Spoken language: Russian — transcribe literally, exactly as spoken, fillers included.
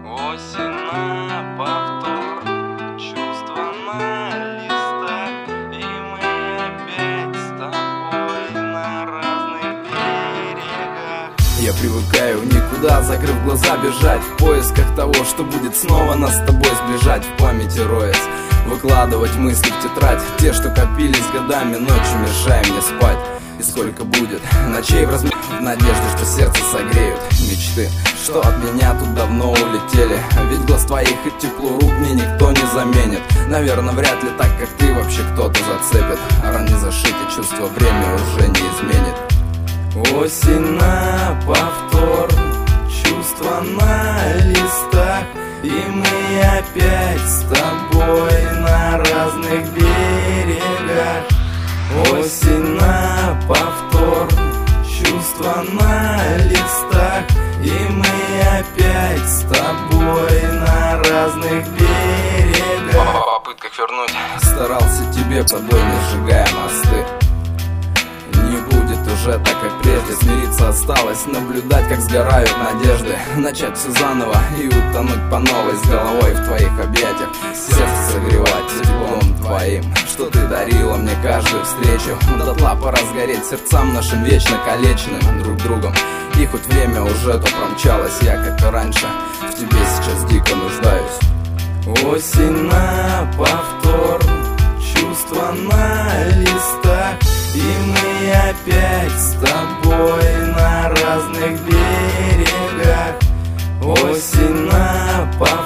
Осень на повтор, чувства на листах, и мы опять с тобой на разных берегах. Я привыкаю никуда, закрыв глаза, бежать в поисках того, что будет снова нас с тобой сближать, в памяти роясь, выкладывать мысли в тетрадь, те, что копились годами, ночью мешая мне спать. И сколько будет ночей в размер, в надежде, что сердце согреют мечты, что от меня тут давно улетели. Ведь глаз твоих и тепло рук мне никто не заменит. Наверное, вряд ли так, как ты, вообще кто-то зацепит. Ран не зашить, и чувство время уже не изменит. Осень на повтор, чувства на листах, и мы опять с тобой на разных берегах. Осень на повтор, чувства на листах, и мы опять с тобой на разных берегах. В попытках вернуть Старался тебе тобой, не сжигая мосты. Не будет уже так, как прежде. Смириться осталось, наблюдать, как сгорают надежды. Начать все заново и утонуть по новой, с головой в твоих объятиях, сердце согревать теплом твоим, что ты дарила мне каждую встречу. Дотла пора сгореть сердцам нашим вечно калеченным друг другом. И хоть время уже то промчалось, я, как и раньше, в тебе сейчас дико нуждаюсь. Осень на повтор,